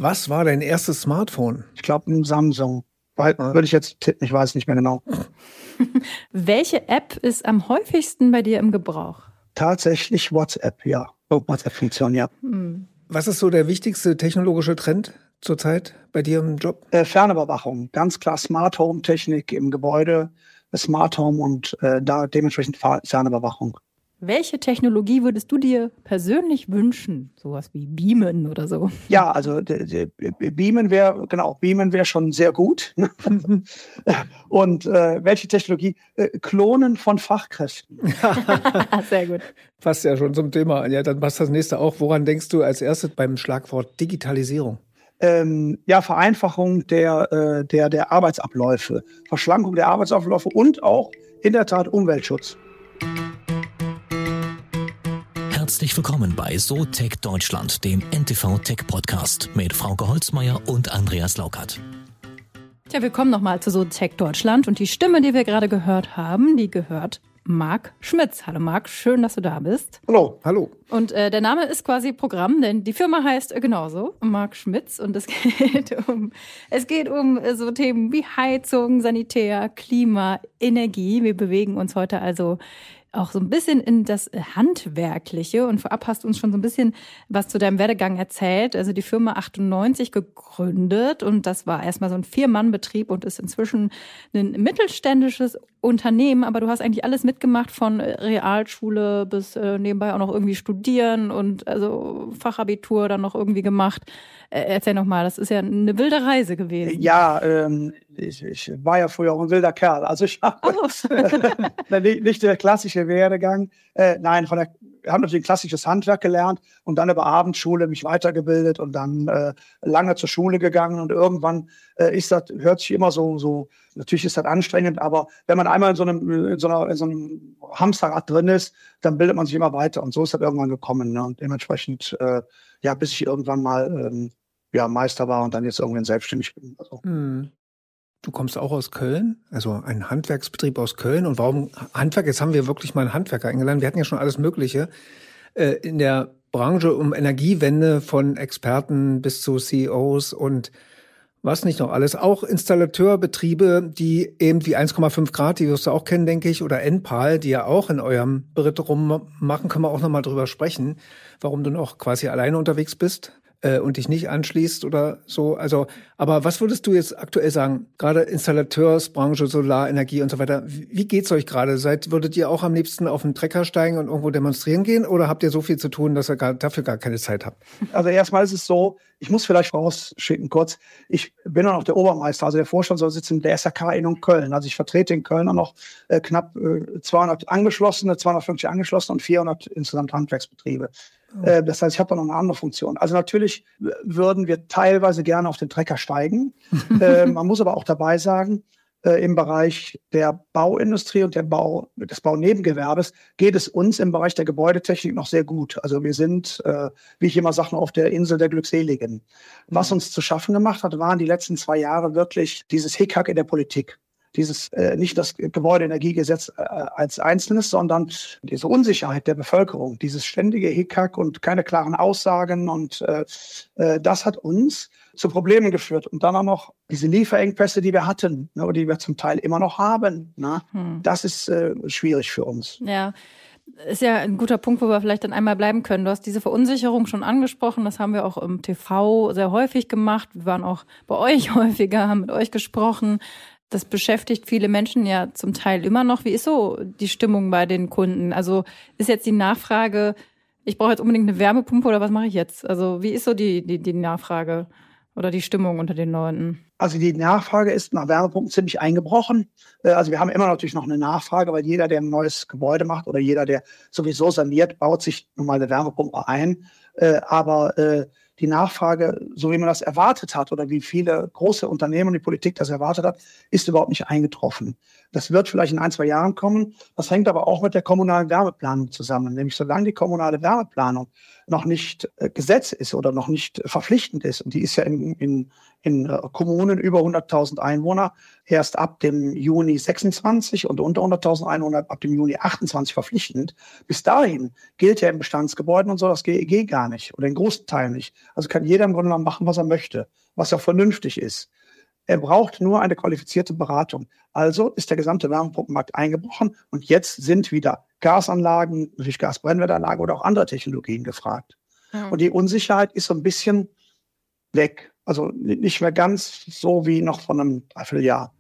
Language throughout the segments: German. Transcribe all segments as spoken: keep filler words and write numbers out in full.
Was war dein erstes Smartphone? Ich glaube, ein Samsung. Weil, würde ich jetzt tippen, ich weiß nicht mehr genau. Welche App ist am häufigsten bei dir im Gebrauch? Tatsächlich WhatsApp, ja. Oh, WhatsApp-Funktion, ja. Hm. Was ist so der wichtigste technologische Trend zurzeit bei dir im Job? Äh, Fernüberwachung, ganz klar Smart Home Technik im Gebäude, Smart Home und äh, da dementsprechend Fernüberwachung. Welche Technologie würdest du dir persönlich wünschen? Sowas wie Beamen oder so? Ja, also de, de, Beamen wäre, genau, Beamen wäre schon sehr gut. Und äh, welche Technologie? Äh, Klonen von Fachkräften. Sehr gut. Passt ja schon zum Thema. Ja, dann passt das nächste auch. Woran denkst du als erstes beim Schlagwort Digitalisierung? Ähm, ja, Vereinfachung der, äh, der, der Arbeitsabläufe, Verschlankung der Arbeitsabläufe und auch in der Tat Umweltschutz. Herzlich willkommen bei SoTech Deutschland, dem N T V Tech Podcast mit Frauke Holzmeier und Andreas Laukert. Tja, willkommen nochmal zu SoTech Deutschland und die Stimme, die wir gerade gehört haben, die gehört Marc Schmitz. Hallo Marc, schön, dass du da bist. Hallo. Hallo. Und äh, der Name ist quasi Programm, denn die Firma heißt äh, genauso, Marc Schmitz. Und es geht um, es geht um äh, so Themen wie Heizung, Sanitär, Klima, Energie. Wir bewegen uns heute also auch so ein bisschen in das Handwerkliche. Und vorab hast du uns schon so ein bisschen was zu deinem Werdegang erzählt. Also die Firma achtundneunzig gegründet und das war erstmal so ein Vier-Mann-Betrieb und ist inzwischen ein mittelständisches Unternehmen. Aber du hast eigentlich alles mitgemacht, von Realschule bis äh, nebenbei auch noch irgendwie studieren und also Fachabitur dann noch irgendwie gemacht. Äh, erzähl noch mal, das ist ja eine wilde Reise gewesen. Ja, ähm, ich, ich war ja früher auch ein wilder Kerl. Also ich habe oh. nicht, nicht der klassische Werdegang. Äh, nein, von der, wir haben natürlich ein klassisches Handwerk gelernt und dann über Abendschule mich weitergebildet und dann äh, lange zur Schule gegangen und irgendwann äh, ist das, hört sich immer so, so, natürlich ist das anstrengend, aber wenn man einmal in so einem, in so einer, in so einem Hamsterrad drin ist, dann bildet man sich immer weiter und so ist das irgendwann gekommen. Ne? Und dementsprechend, äh, ja, bis ich irgendwann mal ähm, ja, Meister war und dann jetzt irgendwann selbstständig bin. Also. Hm. Du kommst auch aus Köln, also ein Handwerksbetrieb aus Köln. Und warum Handwerk? Jetzt haben wir wirklich mal einen Handwerker eingeladen. Wir hatten ja schon alles Mögliche äh, in der Branche um Energiewende, von Experten bis zu C E Os und was nicht noch alles. Auch Installateurbetriebe, die eben wie eins Komma fünf Grad, die wirst du auch kennen, denke ich, oder Enpal, die ja auch in eurem Beritt rummachen, können wir auch nochmal drüber sprechen, warum du noch quasi alleine unterwegs bist und dich nicht anschließt oder so. Also, aber was würdest du jetzt aktuell sagen? Gerade Installateursbranche, Solarenergie und so weiter. Wie geht's euch gerade? Seid, würdet ihr auch am liebsten auf den Trecker steigen und irgendwo demonstrieren gehen? Oder habt ihr so viel zu tun, dass ihr gar, dafür gar keine Zeit habt? Also erstmal ist es so, ich muss vielleicht vorausschicken kurz, ich bin auch noch der Obermeister, also der Vorstandsvorsitzende der S R K in Köln. Also ich vertrete in Köln auch noch äh, knapp äh, zweihundert Angeschlossene, zweihundertfünfzig Angeschlossene und vierhundert insgesamt Handwerksbetriebe. Oh. Das heißt, ich habe da noch eine andere Funktion. Also natürlich würden wir teilweise gerne auf den Trecker steigen. äh, man muss aber auch dabei sagen, äh, im Bereich der Bauindustrie und der Bau, des Baunebengewerbes geht es uns im Bereich der Gebäudetechnik noch sehr gut. Also wir sind, äh, wie ich immer sage, auf der Insel der Glückseligen. Was uns zu schaffen gemacht hat, waren die letzten zwei Jahre wirklich dieses Hickhack in der Politik. Dieses äh, nicht das Gebäudeenergiegesetz äh, als Einzelnes, sondern diese Unsicherheit der Bevölkerung, dieses ständige Hickhack und keine klaren Aussagen. Und äh, äh, das hat uns zu Problemen geführt. Und dann auch noch diese Lieferengpässe, die wir hatten, ne, die wir zum Teil immer noch haben. Ne? Hm. Das ist äh, schwierig für uns. Ja. Ist ja ein guter Punkt, wo wir vielleicht dann einmal bleiben können. Du hast diese Verunsicherung schon angesprochen. Das haben wir auch im T V sehr häufig gemacht. Wir waren auch bei euch häufiger, haben mit euch gesprochen. Das beschäftigt viele Menschen ja zum Teil immer noch. Wie ist so die Stimmung bei den Kunden? Also ist jetzt die Nachfrage, ich brauche jetzt unbedingt eine Wärmepumpe oder was mache ich jetzt? Also wie ist so die, die, die Nachfrage oder die Stimmung unter den Leuten? Also die Nachfrage ist nach Wärmepumpen ziemlich eingebrochen. Also wir haben immer natürlich noch eine Nachfrage, weil jeder, der ein neues Gebäude macht oder jeder, der sowieso saniert, baut sich nun mal eine Wärmepumpe ein. Aber die Nachfrage, so wie man das erwartet hat oder wie viele große Unternehmen und die Politik das erwartet hat, ist überhaupt nicht eingetroffen. Das wird vielleicht in ein, zwei Jahren kommen. Das hängt aber auch mit der kommunalen Wärmeplanung zusammen. Nämlich solange die kommunale Wärmeplanung noch nicht äh, Gesetz ist oder noch nicht verpflichtend ist, und die ist ja in, in, in äh, Kommunen über hunderttausend Einwohner, erst ab dem Juni sechsundzwanzig und unter hunderttausendeinhundert ab dem Juni achtundzwanzig verpflichtend. Bis dahin gilt ja in Bestandsgebäuden und so das G E G gar nicht oder in großen Teilen nicht. Also kann jeder im Grunde genommen machen, was er möchte, was ja vernünftig ist. Er braucht nur eine qualifizierte Beratung. Also ist der gesamte Wärmepumpenmarkt eingebrochen und jetzt sind wieder Gasanlagen, natürlich Gasbrennwertanlagen oder auch andere Technologien gefragt. Mhm. Und die Unsicherheit ist so ein bisschen weg. Also nicht mehr ganz so wie noch vor einem Dreivierteljahr.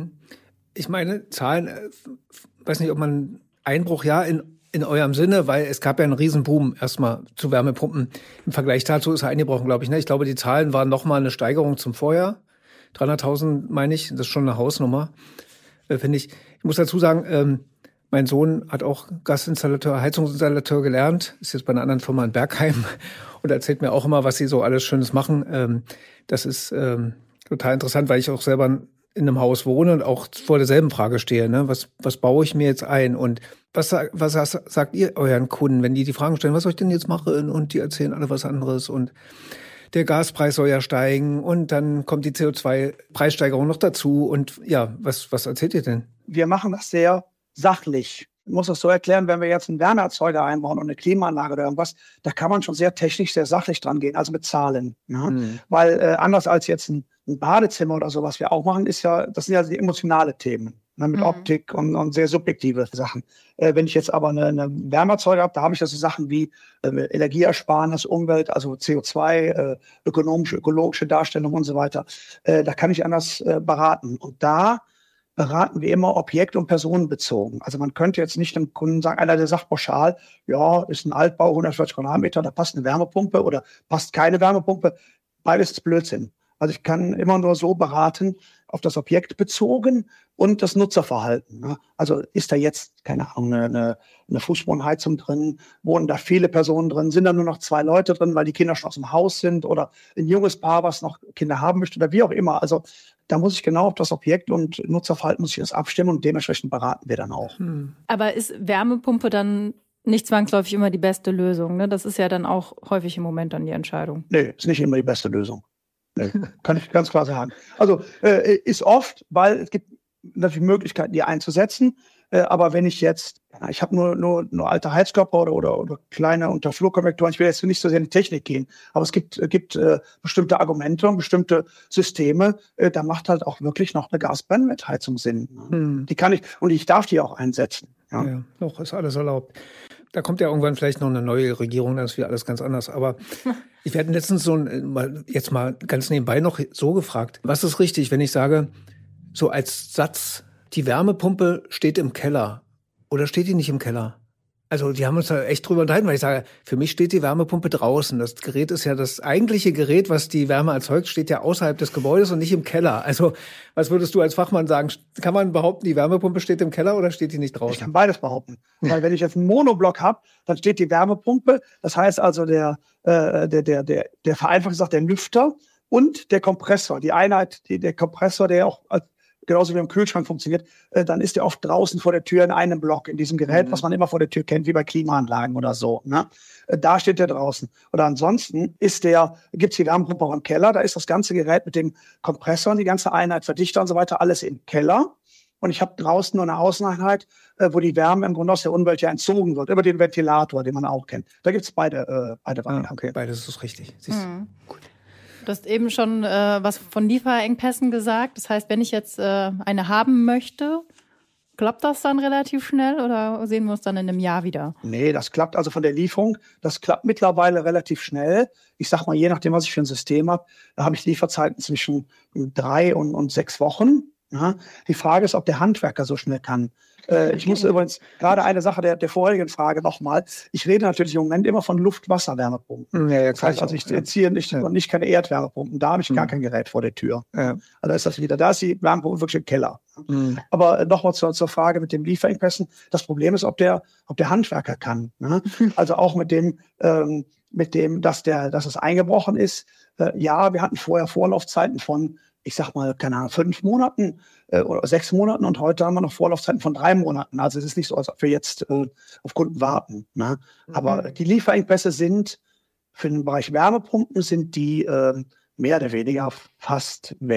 Ich meine, Zahlen, äh, weiß nicht, ob man Einbruch, ja, in, in eurem Sinne, weil es gab ja einen Riesenboom erstmal zu Wärmepumpen. Im Vergleich dazu ist er eingebrochen, glaube ich. Ne? Ich glaube, die Zahlen waren nochmal eine Steigerung zum Vorjahr. dreihunderttausend meine ich, das ist schon eine Hausnummer, äh, finde ich. Ich muss dazu sagen, ähm, mein Sohn hat auch Gasinstallateur, Heizungsinstallateur gelernt, ist jetzt bei einer anderen Firma in Bergheim und erzählt mir auch immer, was sie so alles Schönes machen. Ähm, das ist ähm, total interessant, weil ich auch selber in einem Haus wohne und auch vor derselben Frage stehe. Ne? Was, was baue ich mir jetzt ein? Und was, was sagt ihr euren Kunden, wenn die die Fragen stellen, was soll ich denn jetzt machen? Und die erzählen alle was anderes und der Gaspreis soll ja steigen und dann kommt die C O zwei Preissteigerung noch dazu. Und ja, was, was erzählt ihr denn? Wir machen das sehr sachlich. Ich muss das so erklären, wenn wir jetzt einen Wärmeerzeuger einbauen und eine Klimaanlage oder irgendwas, da kann man schon sehr technisch, sehr sachlich dran gehen, also mit Zahlen. Ja? Mhm. Weil äh, anders als jetzt ein, ein Badezimmer oder so, was wir auch machen, ist ja, das sind ja die emotionale Themen. Ne, mit mhm. Optik und, und sehr subjektive Sachen. Äh, wenn ich jetzt aber eine, eine Wärmeerzeuger habe, da habe ich also Sachen wie äh, Energieersparnis, Umwelt, also C O zwei, äh, ökonomische, ökologische Darstellung und so weiter. Äh, da kann ich anders äh, beraten. Und da beraten wir immer objekt- und personenbezogen. Also man könnte jetzt nicht dem Kunden sagen, einer, der sagt pauschal, ja, ist ein Altbau, hundertvierzig Quadratmeter, da passt eine Wärmepumpe oder passt keine Wärmepumpe. Beides ist Blödsinn. Also ich kann immer nur so beraten, auf das Objekt bezogen und das Nutzerverhalten. Also ist da jetzt, keine Ahnung, eine, eine Fußbodenheizung drin, wohnen da viele Personen drin, sind da nur noch zwei Leute drin, weil die Kinder schon aus dem Haus sind oder ein junges Paar, was noch Kinder haben möchte oder wie auch immer. Also da muss ich genau auf das Objekt und Nutzerverhalten muss ich das abstimmen und dementsprechend beraten wir dann auch. Hm. Aber ist Wärmepumpe dann nicht zwangsläufig immer die beste Lösung? Ne? Das ist ja dann auch häufig im Moment dann die Entscheidung. Nee, ist nicht immer die beste Lösung. Nee, kann ich ganz klar sagen. Also äh, ist oft, weil es gibt natürlich Möglichkeiten, die einzusetzen. Äh, aber wenn ich jetzt, ja, ich habe nur, nur, nur alte Heizkörper oder, oder, oder kleine Unterflurkonvektoren, ich will jetzt nicht so sehr in die Technik gehen, aber es gibt, gibt äh, bestimmte Argumente und bestimmte Systeme, äh, da macht halt auch wirklich noch eine Gasbrennwertheizung Sinn. Hm. Die kann ich, und ich darf die auch einsetzen. Ja, ja, doch, ist alles erlaubt. Da kommt ja irgendwann vielleicht noch eine neue Regierung, dann ist wieder alles ganz anders. Aber ich werde letztens so ein, jetzt mal ganz nebenbei noch so gefragt, was ist richtig, wenn ich sage, so als Satz, die Wärmepumpe steht im Keller oder steht die nicht im Keller? Also die haben uns da echt drüber unterhalten, weil ich sage, für mich steht die Wärmepumpe draußen. Das Gerät ist ja das eigentliche Gerät, was die Wärme erzeugt, steht ja außerhalb des Gebäudes und nicht im Keller. Also was würdest du als Fachmann sagen? Kann man behaupten, die Wärmepumpe steht im Keller oder steht die nicht draußen? Ich kann beides behaupten. Weil wenn ich jetzt einen Monoblock habe, dann steht die Wärmepumpe. Das heißt also der, äh, der, der, der, der vereinfacht gesagt, der Lüfter und der Kompressor. Die Einheit, die, der Kompressor, der auch als genauso wie im Kühlschrank funktioniert, äh, dann ist der oft draußen vor der Tür in einem Block, in diesem Gerät, mhm. was man immer vor der Tür kennt, wie bei Klimaanlagen oder so. Ne? Äh, da steht der draußen. Oder ansonsten ist der, gibt's die Wärmepumpe auch im Keller, da ist das ganze Gerät mit dem Kompressor und die ganze Einheit, Verdichter und so weiter, alles im Keller. Und ich habe draußen nur eine Außeneinheit, äh, wo die Wärme im Grunde aus der Umwelt ja entzogen wird, über den Ventilator, den man auch kennt. Da gibt's beide, äh, beide Varianten. Ah, okay, beides ist richtig. Siehst du? Mhm. Gut. Du hast eben schon äh, was von Lieferengpässen gesagt. Das heißt, wenn ich jetzt äh, eine haben möchte, klappt das dann relativ schnell oder sehen wir uns dann in einem Jahr wieder? Nee, das klappt also von der Lieferung. Das klappt mittlerweile relativ schnell. Ich sag mal, je nachdem, was ich für ein System habe, da habe ich Lieferzeiten zwischen drei und, und sechs Wochen. Ja, die Frage ist, ob der Handwerker so schnell kann. Äh, ich muss übrigens gerade eine Sache der, der vorherigen Frage nochmal. Ich rede natürlich im Moment immer von Luft-Wasser-Wärmepumpen. Ja, ja, das heißt, also ich ziehe nicht, ja. nicht keine Erdwärmepumpen. Da habe ich mhm. gar kein Gerät vor der Tür. Ja. Also ist das wieder, da ist die Wärmepumpe wirklich im Keller. Mhm. Aber äh, nochmal zur, zur Frage mit dem Lieferengpässen. Das Problem ist, ob der, ob der Handwerker kann. Ne? Also auch mit dem, ähm, mit dem, dass der, dass es eingebrochen ist. Äh, ja, wir hatten vorher Vorlaufzeiten von, ich sag mal, keine Ahnung, fünf Monaten äh, oder sechs Monaten und heute haben wir noch Vorlaufzeiten von drei Monaten. Also es ist nicht so, als ob wir jetzt äh, auf Kunden warten. Ne? Mhm. Aber die Lieferengpässe sind für den Bereich Wärmepumpen sind die äh, mehr oder weniger fast weg.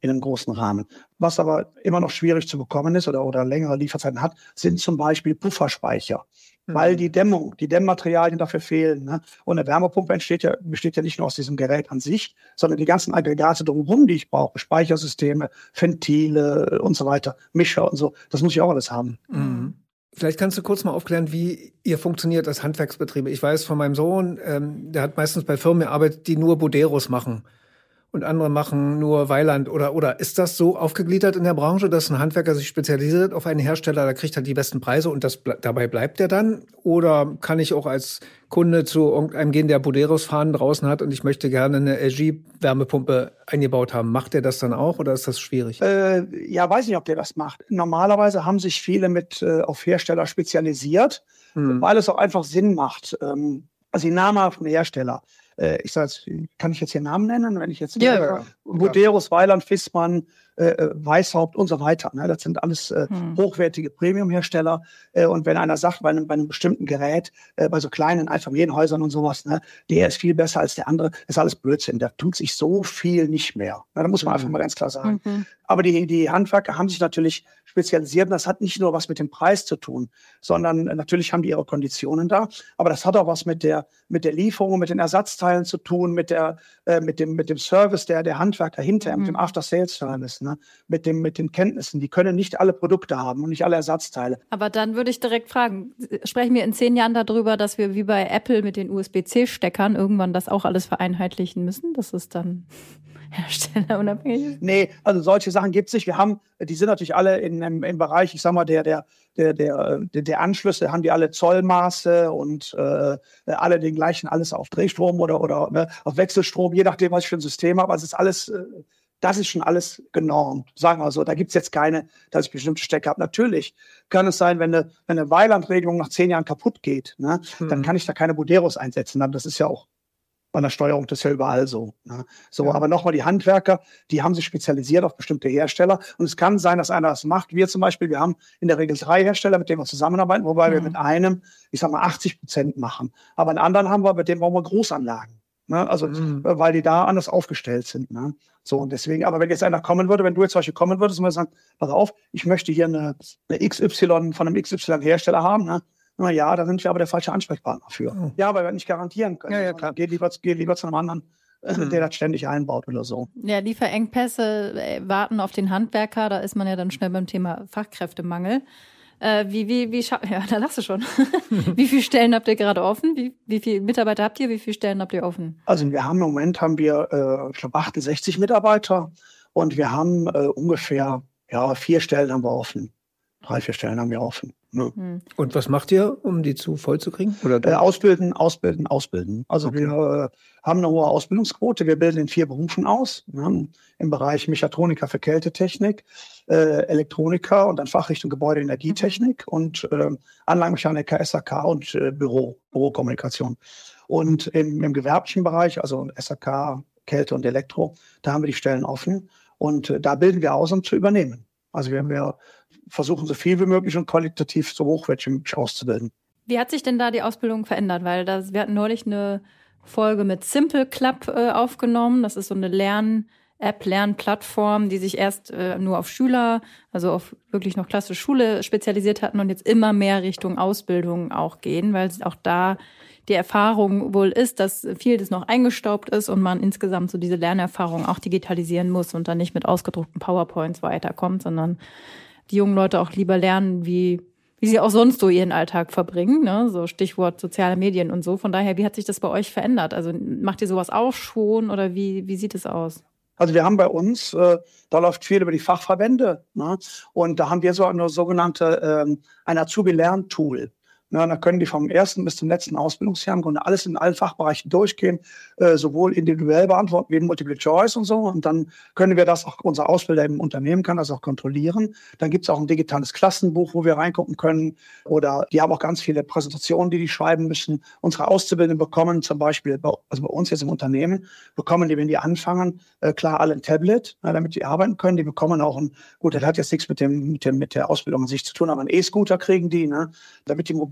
in einem großen Rahmen. Was aber immer noch schwierig zu bekommen ist oder, oder längere Lieferzeiten hat, sind zum Beispiel Pufferspeicher. Mhm. Weil die Dämmung, die Dämmmaterialien dafür fehlen. Ne? Und eine Wärmepumpe entsteht ja, besteht ja nicht nur aus diesem Gerät an sich, sondern die ganzen Aggregate drumherum, die ich brauche, Speichersysteme, Ventile und so weiter, Mischer und so, das muss ich auch alles haben. Mhm. Vielleicht kannst du kurz mal aufklären, wie ihr funktioniert als Handwerksbetriebe. Ich weiß von meinem Sohn, ähm, der hat meistens bei Firmen gearbeitet, die nur Boderos machen. Und andere machen nur Weiland oder oder ist das so aufgegliedert in der Branche, dass ein Handwerker sich spezialisiert auf einen Hersteller, der kriegt halt die besten Preise und das dabei bleibt er dann? Oder kann ich auch als Kunde zu irgendeinem gehen, der Boderos-Fahnen draußen hat und ich möchte gerne eine L G-Wärmepumpe eingebaut haben? Macht der das dann auch oder ist das schwierig? Äh, ja, weiß nicht, ob der das macht. Normalerweise haben sich viele mit äh, auf Hersteller spezialisiert, hm. weil es auch einfach Sinn macht. Ähm, also die namhaften Hersteller. Ich sage jetzt, kann ich jetzt hier Namen nennen? Wenn ich jetzt ja, ja, Boderos, Weiland, Fissmann, äh, Weishaupt und so weiter. Ne? Das sind alles äh, hm. hochwertige Premium-Hersteller. Äh, und wenn einer sagt, bei einem, bei einem bestimmten Gerät, äh, bei so kleinen Einfamilienhäusern und sowas, ne, der ist viel besser als der andere, ist alles Blödsinn. Da tut sich so viel nicht mehr. Na, da muss man hm. einfach mal ganz klar sagen. Mhm. Aber die, die Handwerker haben sich natürlich spezialisiert. Und das hat nicht nur was mit dem Preis zu tun, sondern natürlich haben die ihre Konditionen da. Aber das hat auch was mit der, mit der Lieferung, mit den Ersatzteilen zu tun, mit der, äh, mit dem, mit dem Service der, der Handwerker hinterher, mhm. mit dem After-Sales-Service, ne? mit dem, mit den Kenntnissen. Die können nicht alle Produkte haben und nicht alle Ersatzteile. Aber dann würde ich direkt fragen, sprechen wir in zehn Jahren darüber, dass wir wie bei Apple mit den U S B C-Steckern irgendwann das auch alles vereinheitlichen müssen? Das ist dann herstellerunabhängig? Nee, also solche Sachen gibt es nicht. Wir haben, die sind natürlich alle in, im, im Bereich, ich sag mal, der, der, der, der, der Anschlüsse, haben die alle Zollmaße und äh, alle den gleichen, alles auf Drehstrom oder, oder ne, auf Wechselstrom, je nachdem, was ich für ein System habe. Also es ist alles, das ist schon alles genormt, sagen wir so. Da gibt es jetzt keine, dass ich bestimmte Stecker habe. Natürlich kann es sein, wenn eine, wenn eine Weilandregelung nach zehn Jahren kaputt geht, ne, hm. dann kann ich da keine Boderos einsetzen. Das ist ja auch bei der Steuerung, das ist ja überall so. Ne? So, ja. Aber nochmal, die Handwerker, die haben sich spezialisiert auf bestimmte Hersteller. Und es kann sein, dass einer das macht. Wir zum Beispiel, wir haben in der Regel drei Hersteller, mit denen wir zusammenarbeiten, wobei mhm. wir mit einem, ich sag mal, achtzig Prozent machen. Aber einen anderen haben wir, mit dem brauchen wir Großanlagen. Ne? Also, mhm. weil die da anders aufgestellt sind. Ne? So, und deswegen, aber wenn jetzt einer kommen würde, wenn du jetzt zum Beispiel kommen würdest und wir sagen, pass auf, ich möchte hier eine, eine X Y von einem X Y-Hersteller haben, ne? Na ja, da sind wir aber der falsche Ansprechpartner für. Oh. Ja, weil wir nicht garantieren können. Ja, ja, klar. Geh lieber, geh lieber zu einem anderen, mhm. der das ständig einbaut oder so. Ja, Lieferengpässe äh, warten auf den Handwerker. Da ist man ja dann schnell beim Thema Fachkräftemangel. Äh, wie, wie, wie, scha- ja, da lachst du schon. Wie viele Stellen habt ihr gerade offen? Wie, wie viele Mitarbeiter habt ihr? Wie viele Stellen habt ihr offen? Also wir haben im Moment haben wir, äh, ich glaube, achtundsechzig Mitarbeiter und wir haben äh, ungefähr, ja, vier Stellen haben wir offen. Drei, vier Stellen haben wir offen. Ja. Und was macht ihr, um die zu voll zu kriegen? Oder äh, ausbilden, ausbilden, ausbilden. Also okay. wir äh, haben eine hohe Ausbildungsquote. Wir bilden in vier Berufen aus. Ja, im Bereich Mechatroniker für Kältetechnik, äh, Elektroniker und dann Fachrichtung Gebäudeenergietechnik und äh, Anlagenmechaniker, S A K und äh, Büro, Bürokommunikation. Und im, im gewerblichen Bereich, also S A K, Kälte und Elektro, da haben wir die Stellen offen. Und äh, da bilden wir aus, um zu übernehmen. Also wir, wir versuchen so viel wie möglich und qualitativ so hochwertig wie möglich auszubilden. Wie hat sich denn da die Ausbildung verändert? Weil das, wir hatten neulich eine Folge mit Simple Club äh, aufgenommen. Das ist so eine Lern-App, Lernplattform, die sich erst äh, nur auf Schüler, also auf wirklich noch klassische Schule spezialisiert hatten und jetzt immer mehr Richtung Ausbildung auch gehen, weil auch da die Erfahrung wohl ist, dass vieles noch eingestaubt ist und man insgesamt so diese Lernerfahrung auch digitalisieren muss und dann nicht mit ausgedruckten PowerPoints weiterkommt, sondern die jungen Leute auch lieber lernen, wie wie sie auch sonst so ihren Alltag verbringen, ne? So Stichwort soziale Medien und so. Von daher, wie hat sich das bei euch verändert? Also macht ihr sowas auch schon oder wie wie sieht es aus? Also wir haben bei uns, äh, da läuft viel über die Fachverbände, ne? Und da haben wir so eine sogenannte ähm, ein Azubi-Lerntool. Ja, da können die vom ersten bis zum letzten Ausbildungsjahr im Grunde alles in allen Fachbereichen durchgehen, äh, sowohl individuell beantworten wie Multiple Choice und so. Und dann können wir das auch, unser Ausbilder im Unternehmen kann das auch kontrollieren. Dann gibt es auch ein digitales Klassenbuch, wo wir reingucken können. Oder die haben auch ganz viele Präsentationen, die die schreiben müssen. Unsere Auszubildenden bekommen zum Beispiel, bei, also bei uns jetzt im Unternehmen, bekommen die, wenn die anfangen, äh, klar alle ein Tablet, äh, damit die arbeiten können. Die bekommen auch ein, gut, das hat jetzt nichts mit dem, mit dem mit der Ausbildung an sich zu tun, aber einen E-Scooter kriegen die, ne, damit die mobil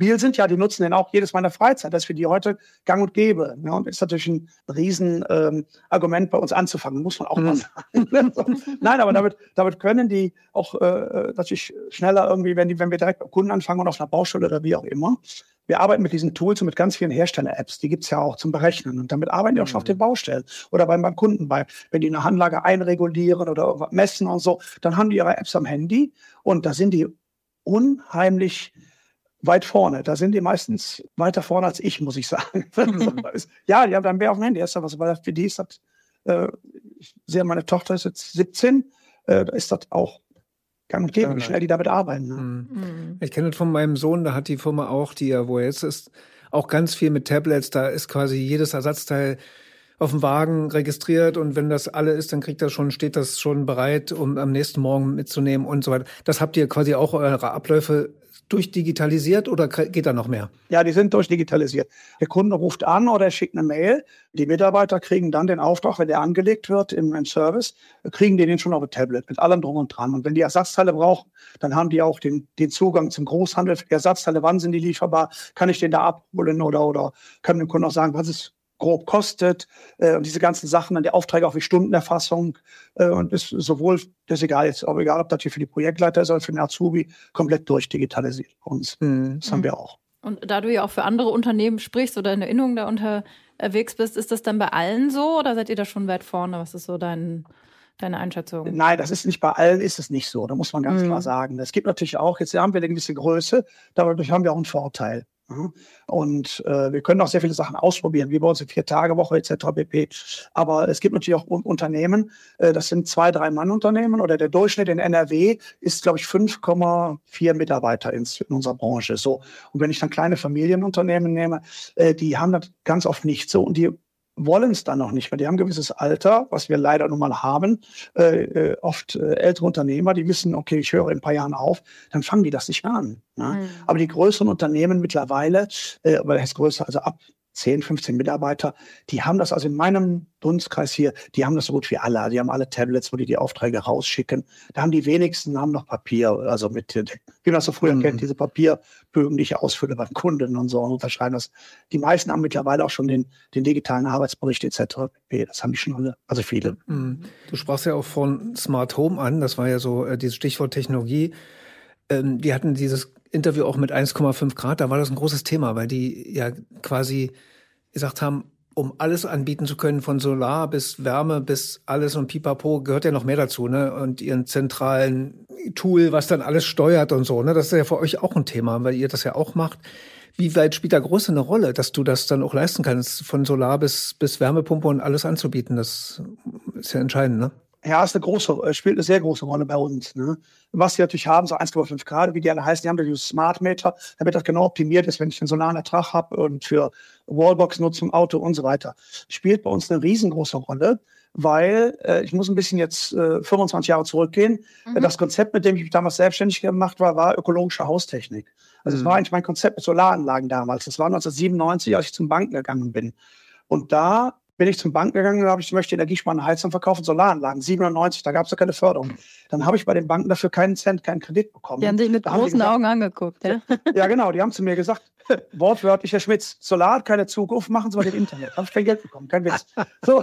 mobil sind, ja, die nutzen den auch jedes Mal in der Freizeit. Das ist für die heute gang und gäbe. Ja, und ist natürlich ein riesen ähm, Argument, bei uns anzufangen, muss man auch mhm. mal sagen. So. Nein, aber damit, damit können die auch äh, natürlich schneller irgendwie, wenn, die, wenn wir direkt beim Kunden anfangen und auf einer Baustelle oder wie auch immer. Wir arbeiten mit diesen Tools und mit ganz vielen Hersteller-Apps. Die gibt's ja auch zum Berechnen. Und damit arbeiten die auch schon auf den Baustellen oder beim, beim Kunden. Bei, wenn die eine Anlage einregulieren oder irgendwas messen und so, dann haben die ihre Apps am Handy. Und da sind die unheimlich weit vorne. Da sind die meistens weiter vorne als ich, muss ich sagen. Ja, die haben dann mehr auf dem Handy. Das ist was, weil für die ist das, äh, ich sehe, meine Tochter ist jetzt siebzehn, äh, da ist das auch gang und gäbe, wie schnell die damit arbeiten. Ne? Mhm. Ich kenne das von meinem Sohn, da hat die Firma auch, die ja, wo er jetzt ist, auch ganz viel mit Tablets. Da ist quasi jedes Ersatzteil auf dem Wagen registriert und wenn das alle ist, dann kriegt das schon, steht das schon bereit, um am nächsten Morgen mitzunehmen und so weiter. Das habt ihr quasi auch eure Abläufe durchdigitalisiert oder geht da noch mehr? Ja, die sind durchdigitalisiert. Der Kunde ruft an oder schickt eine Mail. Die Mitarbeiter kriegen dann den Auftrag, wenn der angelegt wird im, im Service, kriegen die den schon auf ein Tablet mit allem drum und dran. Und wenn die Ersatzteile brauchen, dann haben die auch den, den Zugang zum Großhandel für die Ersatzteile. Wann sind die lieferbar? Kann ich den da abholen oder, oder kann dem Kunden auch sagen, was ist grob kostet äh, und diese ganzen Sachen, dann die Aufträge auch wie Stundenerfassung äh, und ist sowohl, das ist egal jetzt, aber egal, ob das hier für die Projektleiter ist oder für den Azubi, komplett durchdigitalisiert bei uns. Mhm. Das haben wir auch. Und da du ja auch für andere Unternehmen sprichst oder in Erinnerung da unterwegs bist, ist das dann bei allen so oder seid ihr da schon weit vorne? Was ist so dein, deine Einschätzung? Nein, das ist nicht bei allen, ist es nicht so. Da muss man ganz mhm. klar sagen. Es gibt natürlich auch, jetzt haben wir eine gewisse Größe, dadurch haben wir auch einen Vorteil. Und äh, wir können auch sehr viele Sachen ausprobieren, wie bei uns in Vier-Tage-Woche et cetera pp. Aber es gibt natürlich auch Unternehmen, äh, das sind zwei, drei Mann-Unternehmen oder der Durchschnitt in N R W ist, glaube ich, fünf Komma vier Mitarbeiter in, in unserer Branche. So. Und wenn ich dann kleine Familienunternehmen nehme, äh, die haben das ganz oft nicht so und die wollen es dann noch nicht mehr. Die haben ein gewisses Alter, was wir leider nun mal haben. Äh, oft äh, ältere Unternehmer, die wissen, okay, ich höre in ein paar Jahren auf, dann fangen die das nicht mehr an. Ne? Mhm. Aber die größeren Unternehmen mittlerweile, äh, aber das ist größer, also ab zehn, fünfzehn Mitarbeiter, die haben das, also in meinem Dunstkreis hier, die haben das so gut wie alle. Die haben alle Tablets, wo die die Aufträge rausschicken. Da haben die wenigsten haben noch Papier, also mit, wie man das so früher mhm. kennt, diese Papierbögen, die ich ausfülle beim Kunden und so und unterschreiben das. Die meisten haben mittlerweile auch schon den, den digitalen Arbeitsbericht et cetera. Das haben die schon alle, also viele. Mhm. Du sprachst ja auch von Smart Home an, das war ja so äh, dieses Stichwort Technologie. Ähm, die hatten dieses Interview auch mit eins Komma fünf Grad, da war das ein großes Thema, weil die ja quasi gesagt haben, um alles anbieten zu können, von Solar bis Wärme bis alles und Pipapo, gehört ja noch mehr dazu, ne? Und ihren zentralen Tool, was dann alles steuert und so, ne? Das ist ja für euch auch ein Thema, weil ihr das ja auch macht. Wie weit spielt da Größe eine Rolle, dass du das dann auch leisten kannst, von Solar bis, bis Wärmepumpe und alles anzubieten? Das ist ja entscheidend, ne? Ja, ist eine große, spielt eine sehr große Rolle bei uns. Ne? Was wir natürlich haben, so eins Komma fünf Grad, wie die alle heißen, die haben natürlich Smart Meter, damit das genau optimiert ist, wenn ich einen solaren Ertrag habe und für Wallbox-Nutzung, Auto und so weiter. Spielt bei uns eine riesengroße Rolle, weil äh, ich muss ein bisschen jetzt äh, fünfundzwanzig Jahre zurückgehen. Mhm. Das Konzept, mit dem ich mich damals selbstständig gemacht war, war ökologische Haustechnik. Also das mhm. war eigentlich mein Konzept mit Solaranlagen damals. Das war neunzehnhundertsiebenundneunzig, als ich zum Banken gegangen bin. Und da bin ich zum Banken gegangen und habe ich, ich möchte energiesparende Heizung verkaufen, Solaranlagen. siebenundneunzig, da gab es ja keine Förderung. Dann habe ich bei den Banken dafür keinen Cent, keinen Kredit bekommen. Die haben sich mit da großen gesagt, Augen angeguckt, ja? Ja, genau. Die haben zu mir gesagt, wortwörtlich, Herr Schmitz, Solar hat keine Zukunft, machen Sie mal den Internet. Da habe ich kein Geld bekommen, kein Witz. So,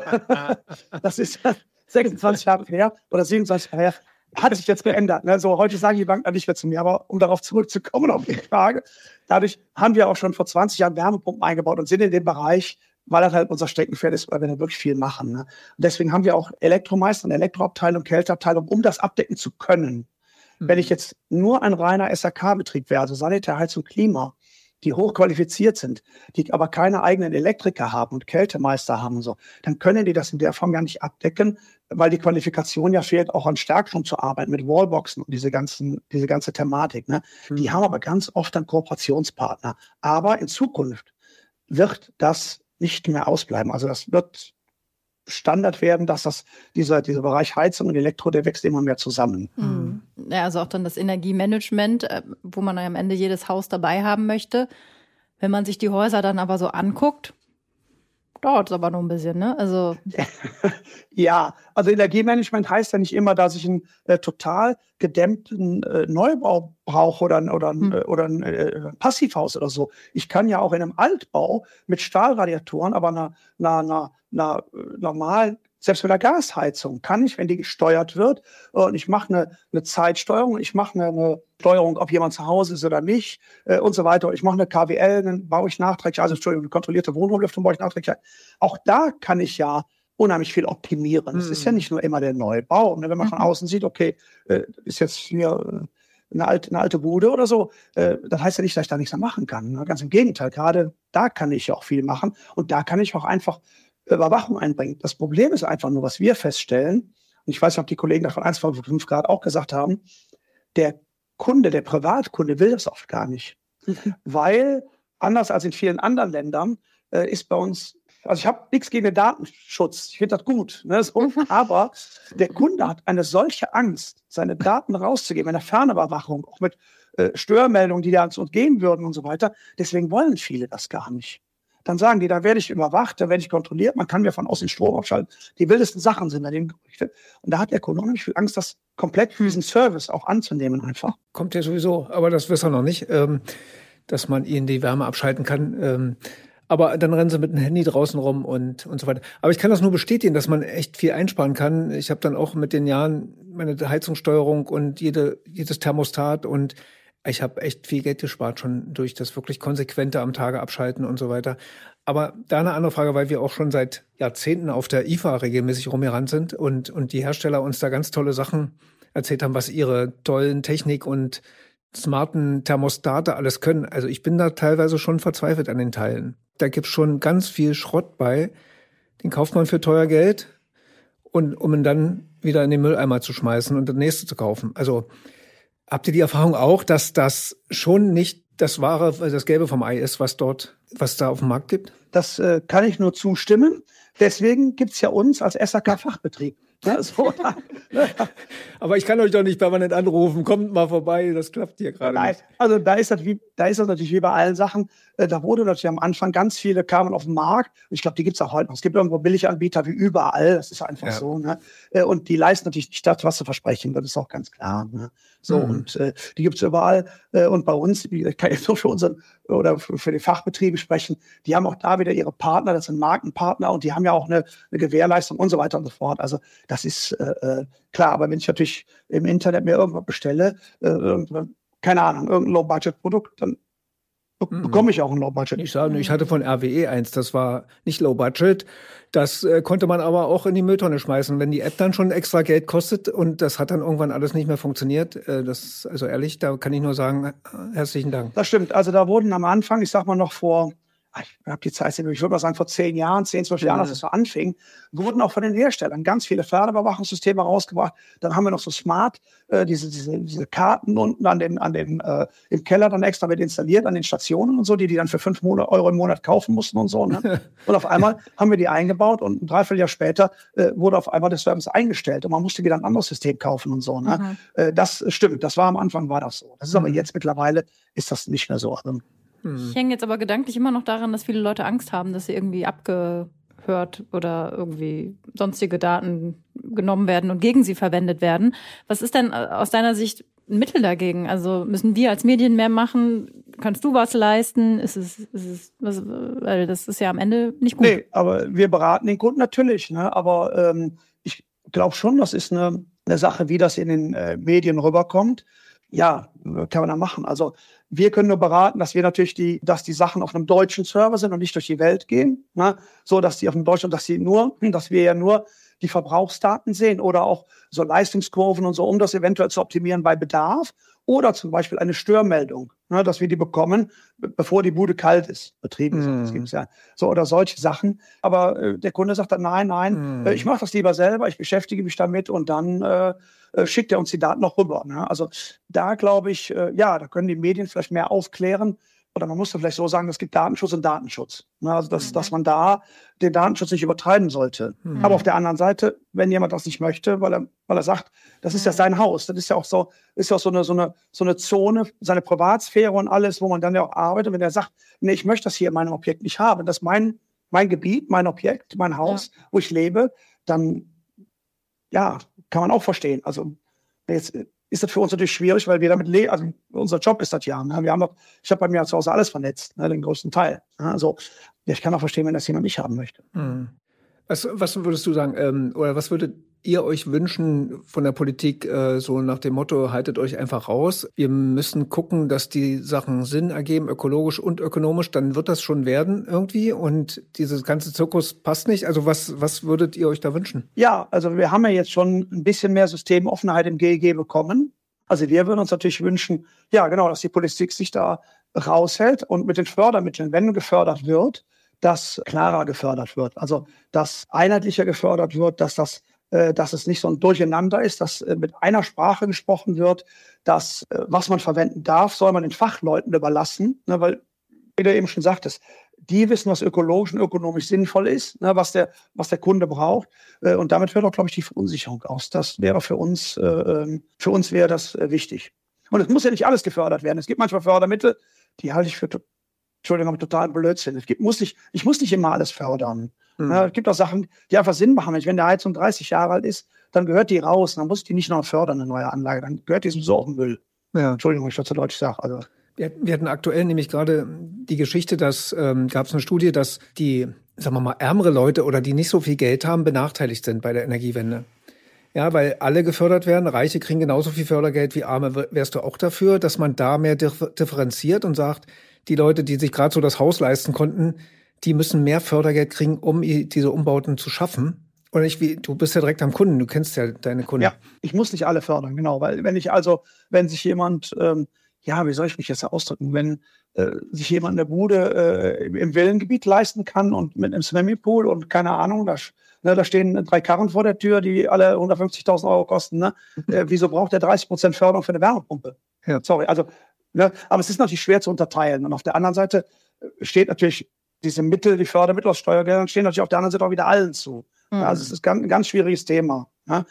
das ist sechsundzwanzig Jahre her oder siebenundzwanzig Jahre her. Hat sich jetzt geändert. Ne? So, heute sagen die Banken nicht mehr zu mir, aber um darauf zurückzukommen, auf die Frage, dadurch haben wir auch schon vor zwanzig Jahren Wärmepumpen eingebaut und sind in dem Bereich, weil das halt unser Steckenpferd ist, weil wir da wirklich viel machen. Ne? Und deswegen haben wir auch Elektromeister, eine Elektroabteilung, Kälteabteilung, um das abdecken zu können. Mhm. Wenn ich jetzt nur ein reiner S R K-Betrieb wäre, also Sanitär, Heizung, Klima, die hochqualifiziert sind, die aber keine eigenen Elektriker haben und Kältemeister haben und so, dann können die das in der Form gar nicht abdecken, weil die Qualifikation ja fehlt, auch an Stärkstrom zu arbeiten, mit Wallboxen und diese ganzen, diese ganze Thematik. Ne? Mhm. Die haben aber ganz oft einen Kooperationspartner. Aber in Zukunft wird das nicht mehr ausbleiben. Also das wird Standard werden, dass das dieser, dieser Bereich Heizung und Elektro, der wächst immer mehr zusammen. Mhm. Ja, also auch dann das Energiemanagement, wo man am Ende jedes Haus dabei haben möchte. Wenn man sich die Häuser dann aber so anguckt, dauert es aber noch ein bisschen, ne? Also ja, also Energiemanagement heißt ja nicht immer, dass ich einen äh, total gedämmten äh, Neubau brauche oder, oder, hm. äh, oder ein äh, Passivhaus oder so. Ich kann ja auch in einem Altbau mit Stahlradiatoren, aber einer, einer, einer, einer normalen, selbst mit der Gasheizung kann ich, wenn die gesteuert wird, und ich mache eine, eine Zeitsteuerung, ich mache eine, eine Steuerung, ob jemand zu Hause ist oder nicht, äh, und so weiter. Ich mache eine K W L, dann baue ich nachträglich, also Entschuldigung, eine kontrollierte Wohnraumlüftung baue ich nachträglich. Auch da kann ich ja unheimlich viel optimieren. Es hm. ist ja nicht nur immer der Neubau. Und wenn man von außen sieht, okay, äh, ist jetzt hier eine alte, eine alte Bude oder so, äh, das heißt ja nicht, dass ich da nichts mehr machen kann. Ne? Ganz im Gegenteil, gerade da kann ich auch viel machen. Und da kann ich auch einfach Überwachung einbringen. Das Problem ist einfach nur, was wir feststellen, und ich weiß nicht, ob die Kollegen davon eins Komma fünf Grad auch gesagt haben, der Kunde, der Privatkunde will das oft gar nicht. Mhm. Weil, anders als in vielen anderen Ländern, äh, ist bei uns, also ich habe nichts gegen den Datenschutz, ich finde das gut, ne, so, aber der Kunde hat eine solche Angst, seine Daten rauszugeben, eine Fernüberwachung, auch mit äh, Störmeldungen, die da zu uns gehen würden und so weiter. Deswegen wollen viele das gar nicht. Dann sagen die, da werde ich überwacht, da werde ich kontrolliert, man kann mir von außen Strom abschalten. Die wildesten Sachen sind da dem Gerüchte. Und da hat der Kunde unheimlich viel Angst, das komplett für diesen Service auch anzunehmen einfach. Kommt ja sowieso, aber das wissen wir noch nicht, ähm, dass man ihnen die Wärme abschalten kann. Ähm, aber dann rennen sie mit dem Handy draußen rum und, und so weiter. Aber ich kann das nur bestätigen, dass man echt viel einsparen kann. Ich habe dann auch mit den Jahren meine Heizungssteuerung und jede, jedes Thermostat, und ich habe echt viel Geld gespart schon durch das wirklich konsequente am Tage abschalten und so weiter. Aber da eine andere Frage, weil wir auch schon seit Jahrzehnten auf der I F A regelmäßig rumgerannt sind und, und die Hersteller uns da ganz tolle Sachen erzählt haben, was ihre tollen Technik und smarten Thermostate alles können. Also ich bin da teilweise schon verzweifelt an den Teilen. Da gibt's schon ganz viel Schrott bei. Den kauft man für teuer Geld, und um ihn dann wieder in den Mülleimer zu schmeißen und das nächste zu kaufen. Also habt ihr die Erfahrung auch, dass das schon nicht das wahre, das Gelbe vom Ei ist, was dort, was da auf dem Markt gibt? Das äh, kann ich nur zustimmen. Deswegen gibt's ja uns als S A K-Fachbetrieb. Ja, so. Aber ich kann euch doch nicht permanent anrufen, kommt mal vorbei, das klappt hier gerade nicht. Also da ist das wie, da ist das natürlich wie bei allen Sachen. Äh, da wurde natürlich am Anfang ganz viele kamen auf den Markt. Ich glaube, die gibt's auch heute noch. Es gibt irgendwo billige Anbieter wie überall. Das ist einfach ja. so. Ne? Äh, und die leisten natürlich nicht das, was sie versprechen. Das ist auch ganz klar. Ne? So mhm. und äh, die gibt's überall. Äh, und bei uns, ich kann jetzt nur für unseren oder für, für die Fachbetriebe sprechen. Die haben auch da wieder ihre Partner. Das sind Markenpartner, und die haben ja auch eine, eine Gewährleistung und so weiter und so fort. Also das ist äh, klar, aber wenn ich natürlich im Internet mir irgendwas bestelle, äh, keine Ahnung, irgendein Low-Budget-Produkt, dann be- mhm. bekomme ich auch ein Low-Budget. Ich sage, ich hatte von R W E eins, das war nicht Low-Budget, das äh, konnte man aber auch in die Mülltonne schmeißen. Wenn die App dann schon extra Geld kostet und das hat dann irgendwann alles nicht mehr funktioniert, äh, das, also ehrlich, da kann ich nur sagen, herzlichen Dank. Das stimmt, also da wurden am Anfang, ich sag mal noch vor, ich habe die Zeit, ich würde mal sagen, vor zehn Jahren, zehn, zwölf Jahren, als es so anfing, wurden auch von den Herstellern ganz viele Fernüberwachungssysteme rausgebracht. Dann haben wir noch so Smart, äh, diese, diese, diese Karten unten an den, an den, äh, im Keller dann extra mit installiert, an den Stationen und so, die die dann für fünf Euro im Monat kaufen mussten und so. Ne? Und auf einmal haben wir die eingebaut, und ein Dreivierteljahr später äh, wurde auf einmal das Service eingestellt und man musste wieder ein anderes System kaufen und so. Ne? Mhm. Äh, das stimmt, das war am Anfang, war das so. Das ist mhm. aber jetzt mittlerweile, ist das nicht mehr so. Also, ich hänge jetzt aber gedanklich immer noch daran, dass viele Leute Angst haben, dass sie irgendwie abgehört oder irgendwie sonstige Daten genommen werden und gegen sie verwendet werden. Was ist denn aus deiner Sicht ein Mittel dagegen? Also müssen wir als Medien mehr machen? Kannst du was leisten? Ist es, ist es was, weil das ist ja am Ende nicht gut. Nee, aber wir beraten den Kunden natürlich. Ne? Aber ähm, ich glaube schon, das ist eine, eine Sache, wie das in den äh, Medien rüberkommt. Ja, kann man da machen. Also wir können nur beraten, dass wir natürlich die, dass die Sachen auf einem deutschen Server sind und nicht durch die Welt gehen, ne? So, dass die auf dem deutschen, dass sie nur, dass wir ja nur die Verbrauchsdaten sehen oder auch so Leistungskurven und so, um das eventuell zu optimieren bei Bedarf. Oder zum Beispiel eine Störmeldung, ne, dass wir die bekommen, bevor die Bude kalt ist, betrieben ist. Mm. Das gibt's ja. So, oder solche Sachen. Aber äh, der Kunde sagt dann, nein, nein, mm. äh, ich mache das lieber selber, ich beschäftige mich damit, und dann äh, äh, schickt er uns die Daten noch rüber. Ne? Also da glaube ich, äh, ja, da können die Medien vielleicht mehr aufklären. Oder man muss da vielleicht so sagen, es gibt Datenschutz und Datenschutz. Ne? Also dass, mhm. dass man da den Datenschutz nicht übertreiben sollte. Mhm. Aber auf der anderen Seite, wenn jemand das nicht möchte, weil er, weil er sagt, das ist ja sein Haus, das ist ja auch so, ist ja auch so eine, so eine, so eine Zone, seine Privatsphäre und alles, wo man dann ja auch arbeitet. Wenn er sagt, nee, ich möchte das hier in meinem Objekt nicht haben, das ist mein mein Gebiet, mein Objekt, mein Haus, ja. wo ich lebe, dann ja, kann man auch verstehen. Also jetzt ist das für uns natürlich schwierig, weil wir damit leben, also unser Job ist das ja. Ne? Wir haben doch, ich habe bei mir zu Hause alles vernetzt, ne? Den größten Teil. Ne? Also ja, ich kann auch verstehen, wenn das jemand nicht haben möchte. Hm. Was, was würdest du sagen, ähm, oder was würdet ihr euch wünschen von der Politik, äh, so nach dem Motto, haltet euch einfach raus. Wir müssen gucken, dass die Sachen Sinn ergeben, ökologisch und ökonomisch, dann wird das schon werden irgendwie. Und dieses ganze Zirkus passt nicht. Also was, was würdet ihr euch da wünschen? Ja, also wir haben ja jetzt schon ein bisschen mehr Systemoffenheit im G E G bekommen. Also wir würden uns natürlich wünschen, ja genau, dass die Politik sich da raushält und mit den Fördermitteln, wenn gefördert wird, dass klarer gefördert wird. Also dass einheitlicher gefördert wird, dass das dass es nicht so ein Durcheinander ist, dass mit einer Sprache gesprochen wird, dass was man verwenden darf, soll man den Fachleuten überlassen, ne, weil, wie du eben schon sagtest, die wissen, was ökologisch und ökonomisch sinnvoll ist, ne, was der, was der Kunde braucht. Und damit hört auch, glaube ich, die Verunsicherung aus. Das wäre für uns, äh, für uns wäre das äh, wichtig. Und es muss ja nicht alles gefördert werden. Es gibt manchmal Fördermittel, die halte ich für, Entschuldigung, totalen Blödsinn. Es gibt, muss nicht, ich muss nicht immer alles fördern. Ja, es gibt auch Sachen, die einfach Sinn machen. Wenn eine Heizung dreißig Jahre alt ist, dann gehört die raus. Dann muss ich die nicht noch fördern, eine neue Anlage. Dann gehört die sowieso auf den Müll. Ja. Entschuldigung, ich das zu Deutsch sage. Also. Wir, wir hatten aktuell nämlich gerade die Geschichte, dass ähm, gab es eine Studie, dass die, sagen wir mal, ärmere Leute oder die nicht so viel Geld haben, benachteiligt sind bei der Energiewende. Ja, weil alle gefördert werden. Reiche kriegen genauso viel Fördergeld wie Arme. Wärst du auch dafür, dass man da mehr differenziert und sagt, die Leute, die sich gerade so das Haus leisten konnten, die müssen mehr Fördergeld kriegen, um diese Umbauten zu schaffen? Oder nicht wie, du bist ja direkt am Kunden, du kennst ja deine Kunden. Ja, ich muss nicht alle fördern, genau. Weil wenn ich also, wenn sich jemand, ähm, ja, wie soll ich mich jetzt ausdrücken, wenn äh, sich jemand eine Bude äh, im Villengebiet leisten kann und mit einem Swimmingpool und keine Ahnung, da, ne, da stehen drei Karren vor der Tür, die alle hundertfünfzigtausend Euro kosten, ne? äh, wieso braucht der dreißig Prozent Förderung für eine Wärmepumpe? Ja. Sorry, also, ne, aber es ist natürlich schwer zu unterteilen. Und auf der anderen Seite steht natürlich diese Mittel, die Fördermittel aus Steuergeldern stehen natürlich auf der anderen Seite auch wieder allen zu. Mhm. Also es ist ein ganz schwieriges Thema. Ja.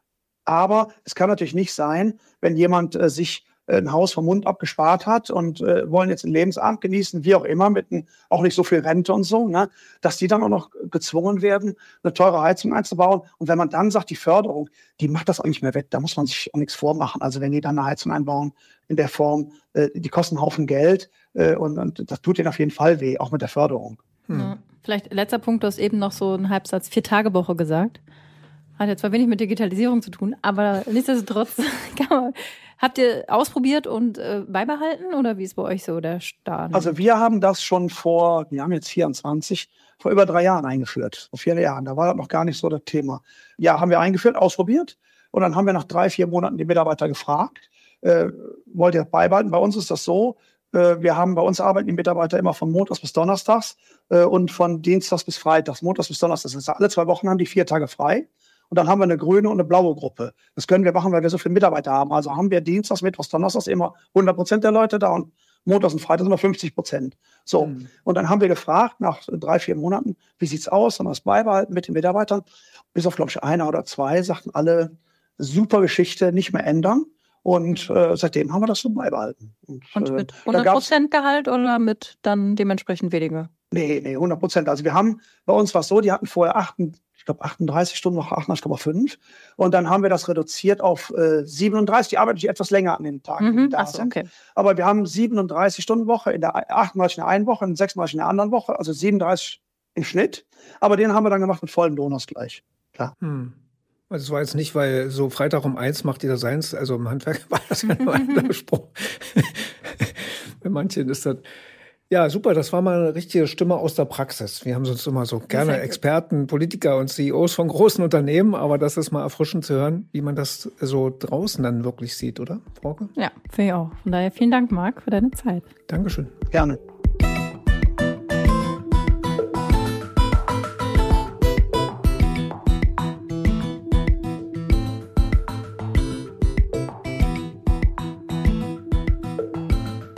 Aber es kann natürlich nicht sein, wenn jemand äh, sich ein Haus vom Mund abgespart hat und äh, wollen jetzt einen Lebensabend genießen, wie auch immer, mit ein, auch nicht so viel Rente und so, ne, dass die dann auch noch gezwungen werden, eine teure Heizung einzubauen. Und wenn man dann sagt, die Förderung, die macht das auch nicht mehr wett, da muss man sich auch nichts vormachen. Also wenn die dann eine Heizung einbauen in der Form, äh, die kosten einen Haufen Geld äh, und, und das tut denen auf jeden Fall weh, auch mit der Förderung. Hm. Ja, vielleicht letzter Punkt, du hast eben noch so einen Halbsatz Vier-Tage-Woche gesagt. Hat ja zwar wenig mit Digitalisierung zu tun, aber nichtsdestotrotz kann man. Habt ihr ausprobiert und äh, beibehalten oder wie ist bei euch so der Start? Also wir haben das schon vor, wir haben jetzt vierundzwanzig, vor über drei Jahren eingeführt, vor vier Jahren. Da war das noch gar nicht so das Thema. Ja, haben wir eingeführt, ausprobiert und dann haben wir nach drei, vier Monaten die Mitarbeiter gefragt, äh, wollt ihr das beibehalten? Bei uns ist das so, äh, wir haben bei uns arbeiten die Mitarbeiter immer von Montags bis Donnerstags äh, und von Dienstags bis Freitags, Montags bis Donnerstags. Das heißt, alle zwei Wochen haben die vier Tage frei. Und dann haben wir eine grüne und eine blaue Gruppe. Das können wir machen, weil wir so viele Mitarbeiter haben. Also haben wir Dienstags, Mittwochs, Donnerstags immer hundert Prozent der Leute da und Montags und Freitags immer fünfzig Prozent. So. Mhm. Und dann haben wir gefragt, nach drei, vier Monaten, wie sieht's aus? Haben wir es beibehalten mit den Mitarbeitern? Bis auf, glaube ich, einer oder zwei sagten alle, super Geschichte, nicht mehr ändern. Und äh, seitdem haben wir das so beibehalten. Und, und mit äh, hundert Prozent Gehalt oder mit dann dementsprechend weniger? Nee, nee, hundert Prozent. Also wir haben, bei uns war es so, die hatten vorher acht, ich glaube achtunddreißig Stunden, noch achtunddreißig Komma fünf. Und dann haben wir das reduziert auf äh, siebenunddreißig. Die arbeiten etwas länger an den Tagen. Mhm, da so, okay. Aber wir haben siebenunddreißig Stunden Woche, in der achtunddreißig in der einen Woche und sechsunddreißig in der anderen Woche, also siebenunddreißig im Schnitt. Aber den haben wir dann gemacht mit vollem Lohnausgleich. Klar. Hm. Also es war jetzt nicht, weil so Freitag um eins macht jeder seins, also im Handwerk war das ja nur ein Spruch. Bei manchen ist das... Ja, super, das war mal eine richtige Stimme aus der Praxis. Wir haben sonst immer so gerne Experten, Politiker und C E Os von großen Unternehmen, aber das ist mal erfrischend zu hören, wie man das so draußen dann wirklich sieht, oder, Frauke? Ja, finde ich auch. Von daher vielen Dank, Marc, für deine Zeit. Dankeschön. Gerne.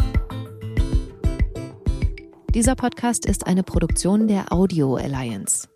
Dieser Podcast ist eine Produktion der Audio Alliance.